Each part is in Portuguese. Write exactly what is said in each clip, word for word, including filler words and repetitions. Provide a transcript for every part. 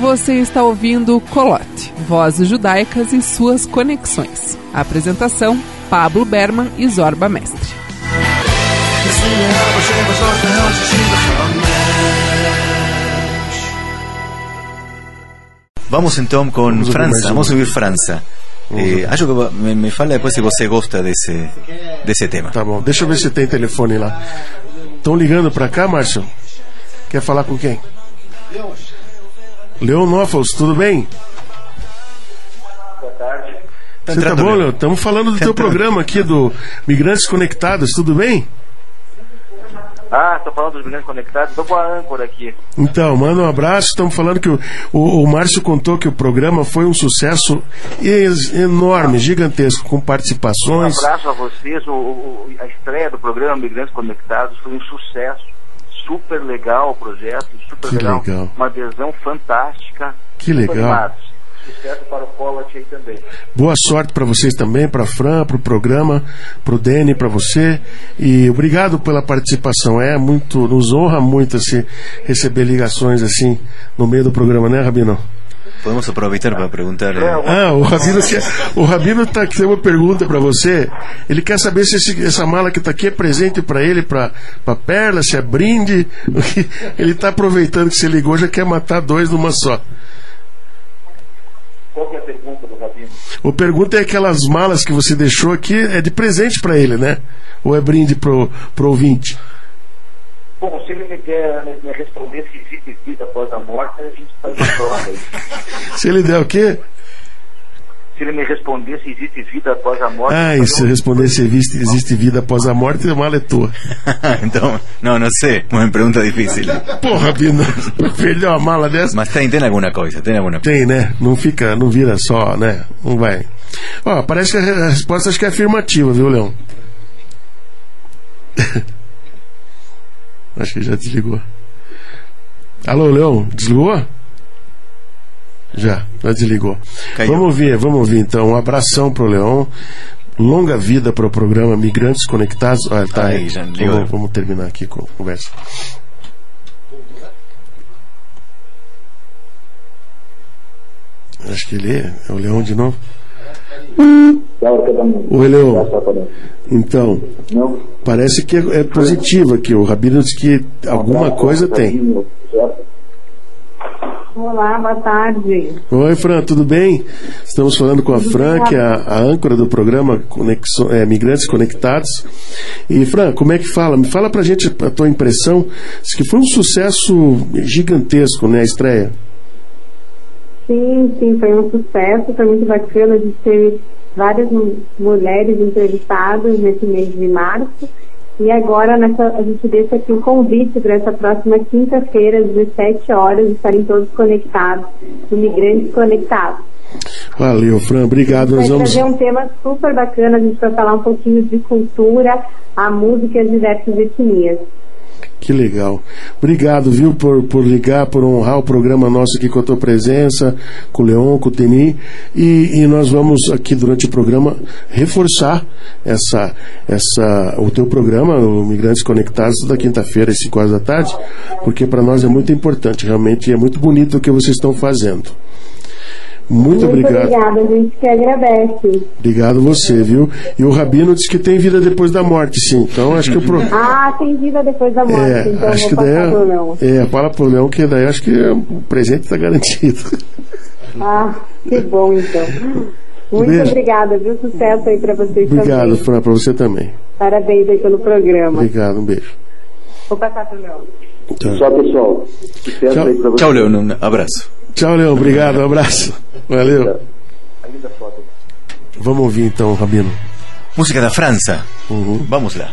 Você está ouvindo Colote, Vozes Judaicas e suas conexões. Apresentação, Pablo Berman e Zorba Mestre. Vamos então com vamos França, vamos ouvir França. Eh, acho que me, me fala depois se você gosta desse, desse tema. Tá bom, deixa eu ver se tem telefone lá. Estão ligando pra cá, Márcio? Quer falar com quem? Leonófilos, tudo bem? Boa tarde. Você tá bom, Leon? Estamos falando do teu programa aqui, do Migrantes Conectados, tudo bem? Ah, estou falando dos Migrantes Conectados, estou com a âncora aqui. Então, manda um abraço. Estamos falando que o, o, o Márcio contou que o programa foi um sucesso ex, enorme, gigantesco, com participações. Um abraço a vocês. O, o, a estreia do programa Migrantes Conectados foi um sucesso. Super legal o projeto, super que legal. legal. Uma adesão fantástica. Que legal. Animados. Sucesso para o Colote aí também. Boa sorte para vocês também, para a Fran, para o programa, para o Deni, para você. E obrigado pela participação. É muito, nos honra muito assim, receber ligações assim no meio do programa, né, Rabino? Podemos aproveitar para perguntar. Ah, o Rabino quer, o Rabino tá, tem uma pergunta para você. Ele quer saber se esse, essa mala que está aqui é presente para ele, para a Perla, se é brinde. Ele está aproveitando que você ligou, já quer matar dois numa só. Qual que é a pergunta do Rabino? A pergunta é aquelas malas que você deixou aqui, é de presente para ele, né? Ou é brinde pro, pro ouvinte? Bom, se ele me quer me, me responder se existe vida após a morte, a gente faz uma prova aí. Se ele der o quê? Se ele me responder se existe vida após a morte... Ah, e se eu responder se existe, existe vida após a morte, a mala é tua. Então, não, não sei, uma pergunta difícil. Porra, Bino, perdeu uma mala dessa? Mas tem, tem alguma coisa, tem alguma coisa. Tem, né? Não fica, não vira só, né? Não vai. Ó, parece que a resposta acho que é afirmativa, viu, Leão? Acho que já desligou. Alô, Leão, desligou? Já, já desligou. Caiu. Vamos ouvir, vamos ouvir então. Um abração pro Leão. Longa vida para o programa Migrantes Conectados. Ah, tá aí. Já vamos, vamos terminar aqui com a conversa. Acho que ele é, é o Leão de novo. Oi, Leão. Então, parece que é, é positivo aqui. O Rabino disse que alguma coisa tem. Olá, boa tarde. Oi, Fran, tudo bem? Estamos falando com a Fran, que é a, a âncora do programa Conexo, é, Migrantes Conectados. E, Fran, como é que fala? Me fala pra gente a tua impressão. Diz que foi um sucesso gigantesco, né, a estreia? Sim, sim, foi um sucesso. Foi muito bacana. A gente teve várias mulheres entrevistadas nesse mês de março. E agora nessa, a gente deixa aqui um convite para essa próxima quinta-feira, às dezessete horas, estarem todos conectados, Imigrantes Conectados. Valeu, Fran, obrigado. Vai Nós vamos trazer um tema super bacana, a gente vai falar um pouquinho de cultura, a música e as diversas etnias. Que legal. Obrigado, viu, por, por ligar, por honrar o programa nosso aqui com a tua presença, com o Leon, com o Teni. E, e nós vamos aqui durante o programa reforçar essa, essa, o teu programa, o Migrantes Conectados, toda quinta-feira, às cinco horas da tarde, porque para nós é muito importante, realmente é muito bonito o que vocês estão fazendo. Muito, muito obrigado. Obrigada, a gente que agradece. Obrigado você, viu? E o Rabino disse que tem vida depois da morte, sim. Então acho que o pro... Ah, tem vida depois da morte, é, então acho vou que daí passar pro Leão. É, fala pro Leão que daí acho que o presente está garantido. Ah, que bom então. Muito Beijo. Obrigada, viu? Sucesso aí pra vocês obrigado, também. Obrigado, Fran, pra você também. Parabéns aí pelo programa. Obrigado, um beijo. Vou passar pro Leão. Tá. Tchau, pessoal. Sucesso Tchau. aí pra vocês. Tchau, Leão, um abraço. Tchau, Leão, obrigado, um abraço. Valeu. Vamos ouvir então, Rabino. Música da França. Uhum. Vamos lá.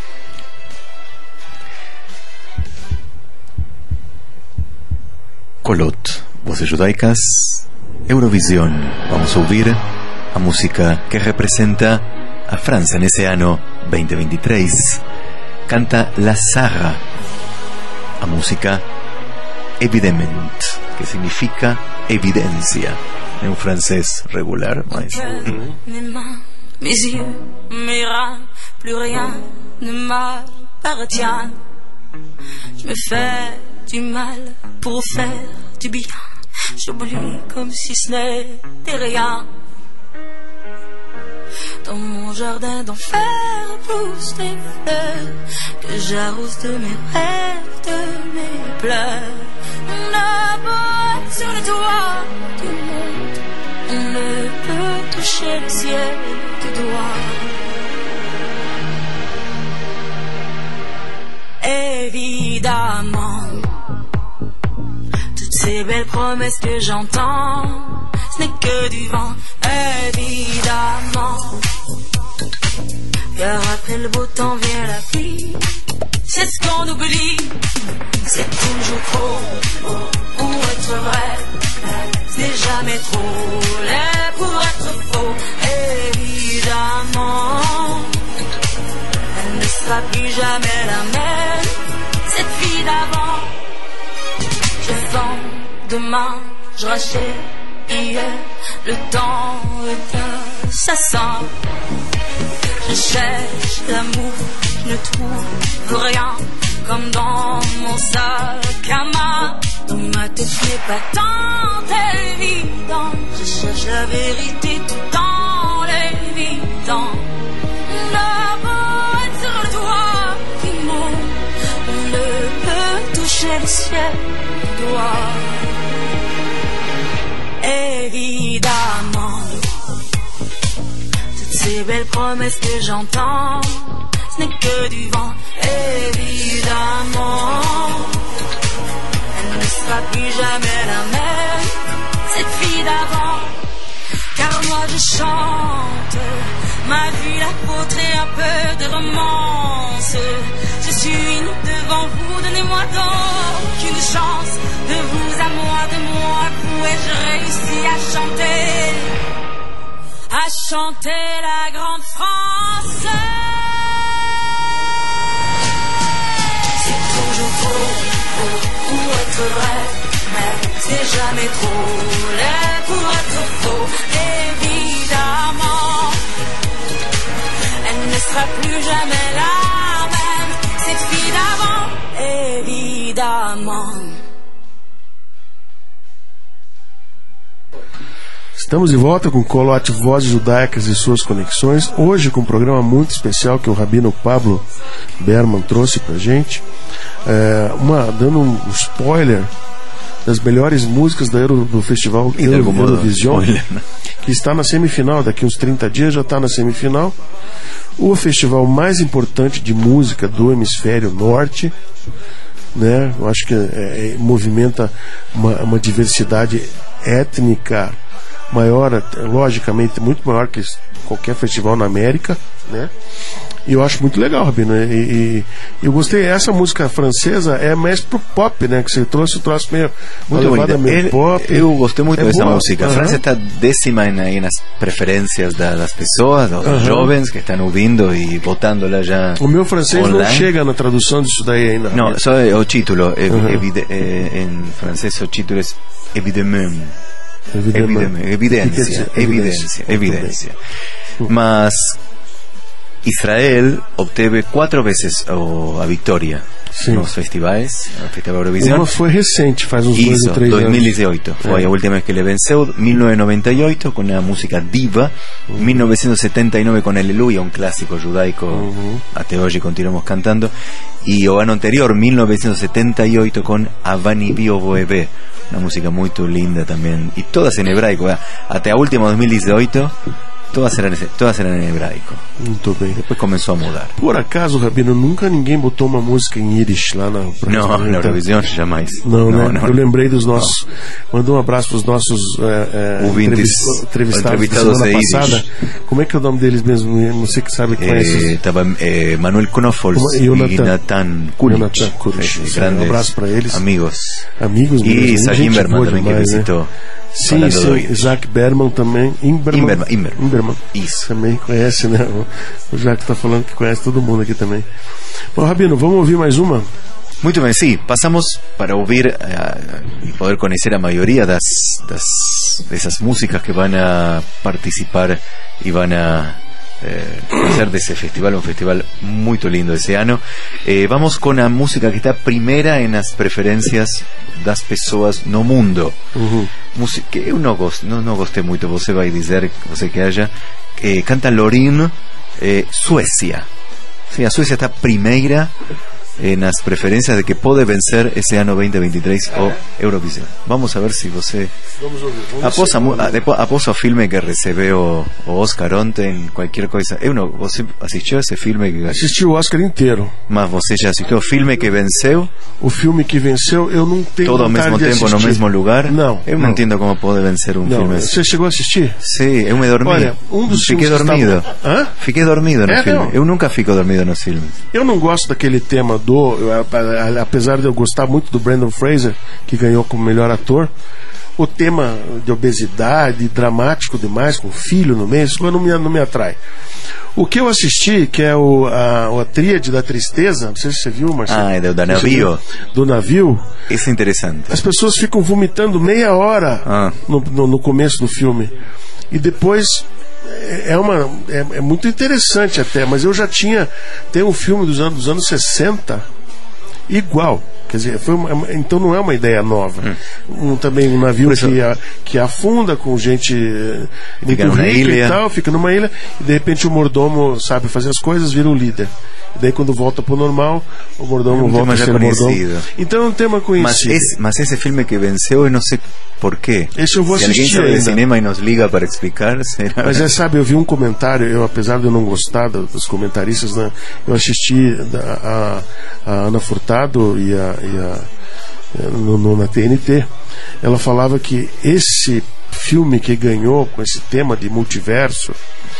Colote, Vozes Judaicas, Eurovisión. Vamos a ouvir a música que representa a França nesse ano veinte veintitrés. Canta La Saga, a música Evidement, que significa evidencia en un francés regular, mas... Mes mains, mes yeux, mes reins, plus rien ne m'appartient. Je me fais du mal pour faire du bien. j'oublie comme si ce n'était rien. Dans mon jardin d'enfer poussent les fleurs que j'arrose de mes rêves, de mes pleurs. On a beau être sur le toit du monde, on ne peut toucher le ciel du doigt. Évidemment, toutes ces belles promesses que j'entends, ce n'est que du vent. Évidemment, car après le beau temps vient la pluie. C'est ce qu'on oublie, c'est toujours trop pour être vrai. C'est jamais trop laid pour être faux. Évidemment, elle ne sera plus jamais la même, cette fille d'avant. Je vends demain, je rachète hier, le temps est un assassin. Je cherche l'amour, je ne trouve rien, comme dans mon sac à main. Dans ma tête, ce n'est pas tant évident. Je cherche la vérité tout en l'évitant. La beau être sur le toit du monde, on ne peut toucher le ciel du doigt. Évidemment, toutes ces belles promesses que j'entends, ce n'est que du vent. Évidemment, elle ne sera plus jamais la même, cette fille d'avant. Car moi je chante ma vie, l'apôtre et un peu de romance. Je suis devant vous, donnez-moi donc une chance. De vous à moi, de moi à vous, et je réussis à chanter, à chanter la grande France. C'est toujours trop, trop pour être vrai, mais c'est jamais trop laid pour être faux. Évidemment, elle ne sera plus jamais la même, cette fille d'avant. Évidemment. Estamos de volta com Colote Vozes Judaicas e Suas Conexões, hoje com um programa muito especial que o Rabino Pablo Berman trouxe pra gente, é, uma, dando um spoiler das melhores músicas da Euro, do Festival Euro, Eurovision, que está na semifinal, daqui uns trinta dias já está na semifinal, o festival mais importante de música do hemisfério norte, né? Eu acho que é, é, movimenta uma, uma diversidade étnica maior, logicamente muito maior que qualquer festival na América, né? E eu acho muito legal, Rabino, e, e eu gostei. Essa música francesa é mais pro pop, né? Que você trouxe o troço meio, muito levada meio Ele, pop. Eu gostei muito é dessa boa. música. A Uhum. França está décima aí nas preferências da, das pessoas, dos Uhum. jovens que estão ouvindo e votando lá já. O meu francês online. não chega na tradução disso daí ainda. Não, só o título. É, Uhum. evide, é, em francês o título é Évidemment. Evidemment. Evidência, evidência, evidência. Mas Israel obteve quatro vezes o, a vitória Sim. nos festivais, no Festival Eurovision. Uma foi recente, faz uns dois Isso, ou três dois mil e anos. dezoito. Foi É. a última vez que ele venceu, mil novecentos e noventa e oito, com a música Diva, Uhum. mil novecentos e setenta e nove com Aleluia, um clássico judaico, Uhum. até hoje continuamos cantando, e o ano anterior, mil novecentos e setenta e oito, com Avani Bio Boebe, uma música muito linda também, e todas em hebraico, eh? Até a última, dois mil e dezoito, todas eram, todas eram em hebraico. Muito bem. Depois começou a mudar. Por acaso, Rabino, nunca ninguém botou uma música em Yiddish lá na Não, na Eurovision jamais. Não, não, né? Eu lembrei dos nossos. Mandou um abraço para os nossos é, é, ouvintes entrevistados, entrevistados da semana de passada. Yiddish. Como é que é o nome deles mesmo? Não sei que sabe quem é esses. Estava eh, Manuel Knofols Como- e Jonathan- Nathan Kulich, Jonathan Kulich. eh, Sim, grandes um abraço para eles. amigos. Amigos E mesmo, Isaac gente Imberman boa também, demais, que né? visitou. Sim, falando sim, do Yiddish. Isaac Berman também. Imberman. Imberman, Imberman. Imberman. Isso. Também conhece, né? O, o Jacques está falando que conhece todo mundo aqui também. Bom, Rabino, vamos ouvir mais uma? Muito bem, sim. Passamos para ouvir uh, e poder conhecer a maioria das, das dessas músicas que vão a participar e vão a eh, hacer de ese festival un festival muy lindo ese ano. Eh, vamos con a música que está primeira en as preferencias das pessoas no mundo. Uhum. Música que eu não gosto, não, não gostei muito, você vai dizer, você que haja, eh, canta Loreen, eh, Suécia. Sim, a Suécia está primeira nas preferências de que pode vencer esse ano veinte veintitrés o Eurovisión. Vamos a ver se você... Vamos ouvir. Vamos após, a, a, depois, após o filme que recebeu o Oscar ontem, qualquer coisa... Eu não, você assistiu esse filme? Que... Assisti o Oscar inteiro. Mas você já assistiu o filme que venceu? O filme que venceu, eu não tenho todo ao mesmo tempo, no mesmo lugar? Não. Eu não, não entendo como pode vencer um não. filme assim. Você chegou a assistir? Sim, eu me dormi. Olha, um dos Fiquei dormido. Estava... Hã? Fiquei dormido no é, filme. Não. Eu nunca fico dormido nos filmes. Eu não gosto daquele tema do... Apesar de eu gostar muito do Brendan Fraser, que ganhou como melhor ator, o tema de obesidade, dramático demais, com filho no meio, isso não me, não me atrai. O que eu assisti, que é o, a, a Tríade da Tristeza, não sei se você viu, Marcelo. Ah, é do, do navio. Do navio. Isso é interessante. As pessoas ficam vomitando meia hora ah. no, no, no começo do filme. E depois... É, uma, é, é muito interessante até, mas eu já tinha... Tem um filme dos anos, dos anos sessenta... igual, quer dizer, foi uma, então não é uma ideia nova. Hum. Um, também um navio que, a, que afunda com gente muito rica e tal, fica numa ilha e de repente o mordomo sabe fazer as coisas, vira o líder. E daí quando volta pro normal, o mordomo um volta a ser mordomo. Então é um tema conhecido. Mas esse, mas esse filme que venceu, eu não sei por quê. Esse eu vou Se assistir alguém sabe ainda. de cinema e nos liga para explicar, será? Mas é, sabe, eu vi um comentário, eu apesar de eu não gostar dos comentaristas, né, eu assisti a, a, a Ana Furtado e a, e a no, no, na T N T. Ela falava que esse filme que ganhou com esse tema de multiverso,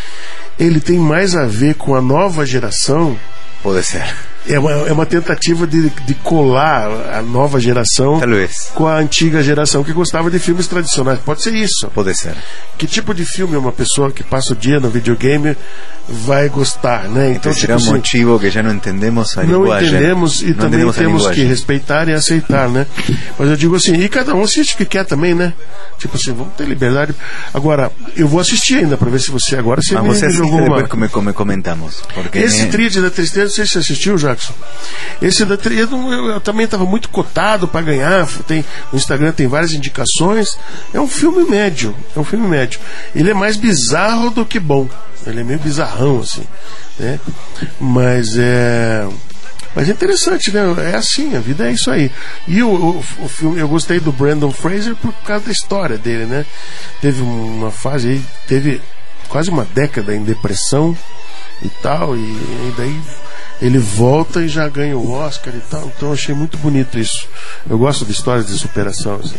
ele tem mais a ver com a nova geração. Pode ser. É uma, é uma tentativa de, de colar a nova geração Talvez. com a antiga geração que gostava de filmes tradicionais. Pode ser isso. Pode ser. Que tipo de filme uma pessoa que passa o dia no videogame vai gostar, né? Então, então será tipo, um motivo assim, que já não entendemos a não linguagem. Entendemos e não também entendemos temos que respeitar e aceitar, né? Mas eu digo assim, e cada um assiste o que quer também, né? Tipo assim, vamos ter liberdade. Agora, eu vou assistir ainda para ver se você agora você Mas me você jogou uma... depois como comentamos. Porque Esse é... Tríade da Tristeza, não sei se você assistiu, Jackson. Esse da Tríade, eu, eu, eu também estava muito cotado para ganhar. Tem, no Instagram tem várias indicações. É um filme médio. É um filme médio. Ele é mais bizarro do que bom. Ele é meio bizarrão, assim, né? Mas é... Mas é interessante, né? É assim, a vida é isso aí. E o, o, o filme, eu gostei do Brendan Fraser por causa da história dele, né? Teve uma fase aí, teve quase uma década em depressão e tal, e, e daí ele volta e já ganha o Oscar e tal. Então eu achei muito bonito isso. Eu gosto de histórias de superação, assim.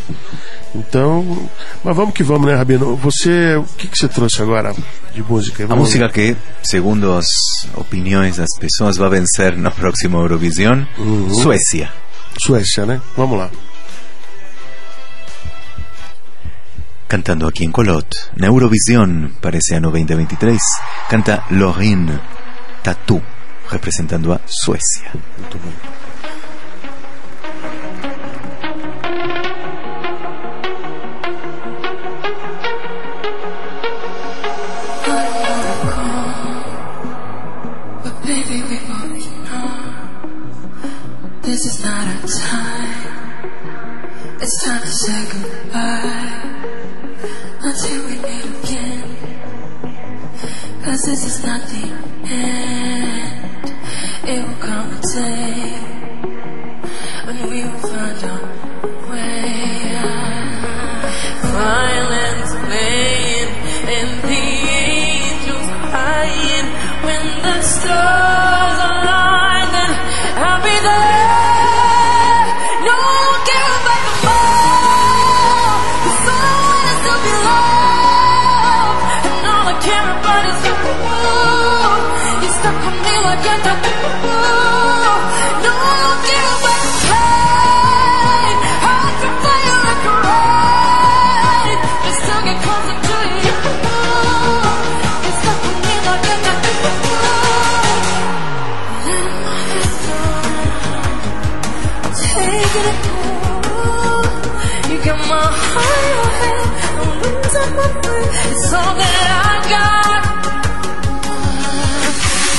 Então, mas vamos que vamos, né, Rabino? Você, o que, que você trouxe agora de música? Vamos... A música que, segundo as opiniões das pessoas, vai vencer no próximo Eurovision, uhum. Suécia. Suécia, né? Vamos lá. Cantando aqui em Colot, na Eurovision para esse ano veinte veintitrés, canta Loreen, Tattoo, representando a Suécia. Muito bom. This is not our time. It's time to say goodbye until we meet again. Cause this is not the end. It will come a day when we will find our way out. Violence playing and the angels crying. When the stars align, then I'll be there. It's all that I got.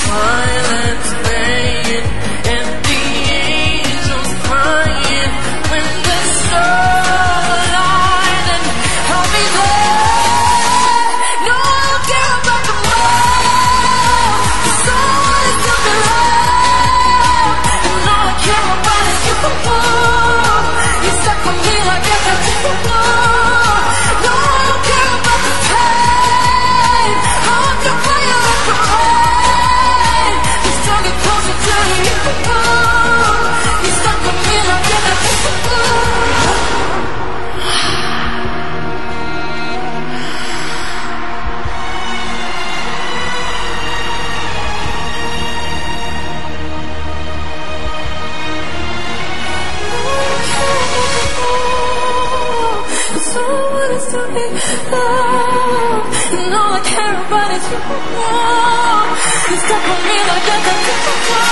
violence playing and the angels crying when the stars align and I'll be there. No, I don't care about the world. The soul is still alive, and all I care about is you. You stuck with me like I got you. No, I don't care about the pain. I want to play you like a rain. You stuck it closer to you. You stuck with me like I got you. So what is to be loved? And all I care about is you. You stuck with me like I got you.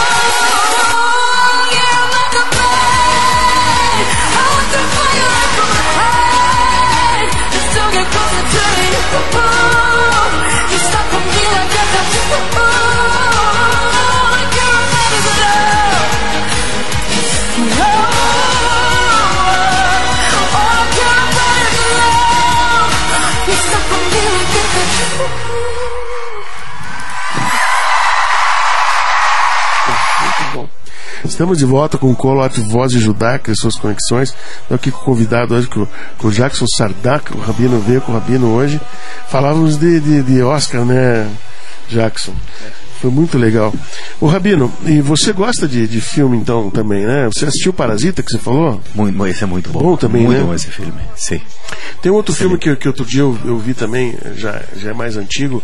Yeah, I'm like a blade. I want to play you like a rain. You still get closer to you. You stuck with me like I got you. All I care about is love. Love. Estamos de volta com o Colote Vozes Judaicas e suas conexões. Estou aqui com o convidado hoje, com, com o Jackson Sardak. O Rabino veio com o Rabino hoje. Falávamos de, de, de Oscar, né, Jackson? Foi muito legal. O Rabino, e você gosta de, de filme então também, né? Você assistiu Parasita, que você falou? Muito, esse é muito bom. Bom também, muito né? bom esse filme, sim. Tem outro sim. filme que, que outro dia eu, eu vi também, já, já é mais antigo.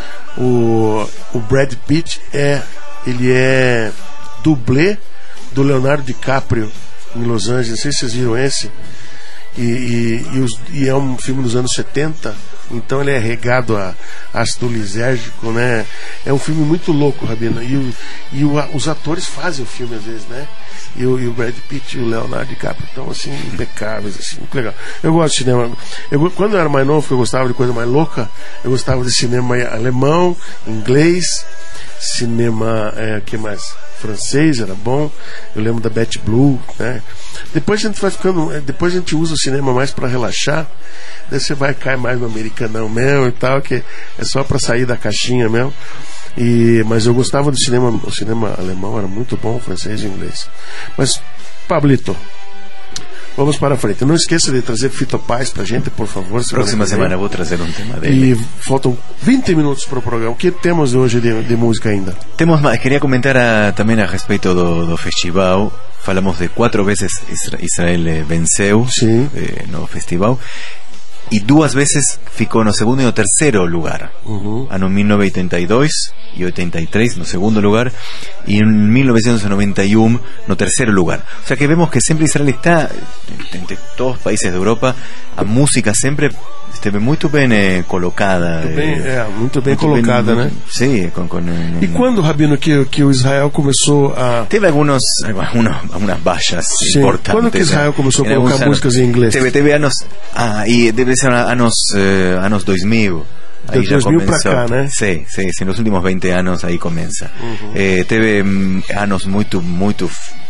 O, o Brad Pitt é, ele é dublê do Leonardo DiCaprio em Los Angeles. Não sei se vocês viram esse. E, e, e, os, e é um filme dos anos setenta. Então ele é regado a ácido lisérgico, né? É um filme muito louco, Rabino. E, o, e o, os atores fazem o filme às vezes, né? E o, e o Brad Pitt e o Leonardo DiCaprio estão assim, impecáveis, assim, muito legal. Eu gosto de cinema. Eu, quando eu era mais novo, eu gostava de coisa mais louca. Eu gostava de cinema alemão, inglês, cinema, é, que mais? Francês, era bom. Eu lembro da Betty Blue, né? Depois a gente vai ficando, depois a gente usa o cinema mais para relaxar. Daí você vai cair mais no americanão mesmo e tal, que é só para sair da caixinha mesmo. E, mas eu gostava do cinema, o cinema alemão era muito bom, francês e inglês. Mas, Pablito, vamos para frente. Não esqueça de trazer Fito Paz pra gente, por favor. Semana Próxima semana vou trazer um tema dele. E faltam vinte minutos para o programa. O que temos hoje de, de música ainda? Temos mais. Queria comentar a, também a respeito do, do festival. Falamos de quatro vezes Israel venceu eh, no festival. E duas vezes ficou no segundo e no terceiro lugar. Uhum. Ano mil novecentos e oitenta e dois e oitenta e três no segundo lugar, e em mil novecentos e noventa e um no terceiro lugar. O sea que vemos que sempre Israel está, entre todos os países da Europa, a música sempre esteve muito bem eh, colocada. Muito bem, eh, é, muito bem muito colocada, bem, né? Sim, com, com, e quando, Rabino, que, que o Israel começou a... Teve algunos, algunos, algumas baixas Sim. importantes. Quando que Israel começou a colocar músicas em inglês? Teve, teve anos... Ah, e deve ser anos, eh, anos dois mil. De Aí dois mil para cá, né? Sim, sim, sim, nos últimos vinte anos aí começa. Uhum. Eh, teve um, anos muito, muito...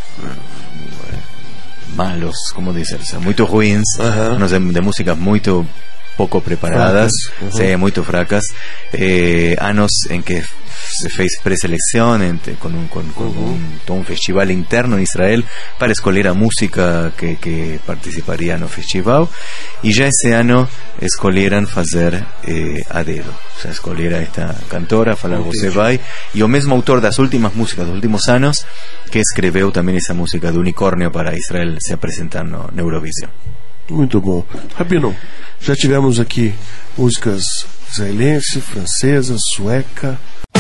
malos, como dizer, muito ruins, uh-huh. anos de, de músicas muito pouco preparadas, uh-huh. sim, muito fracas, eh, anos em que se fez pré-seleção com, um, com, com uh-huh. um, todo um festival interno em Israel para escolher a música que, que participaria no festival, e já esse ano escolheram fazer eh, a dedo, ou seja, escolher a esta cantora, falar okay. Você vai, e o mesmo autor das últimas músicas dos últimos anos que escreveu também essa música do Unicórnio para Israel se apresentar no, no Eurovision. Muito bom. Rabino, já tivemos aqui músicas israelense, francesa, sueca.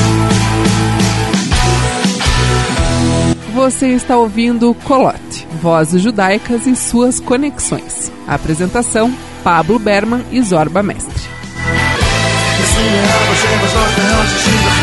Você está ouvindo Colote, Vozes Judaicas e suas conexões. Apresentação, Pablo Berman e Zorba Mestre.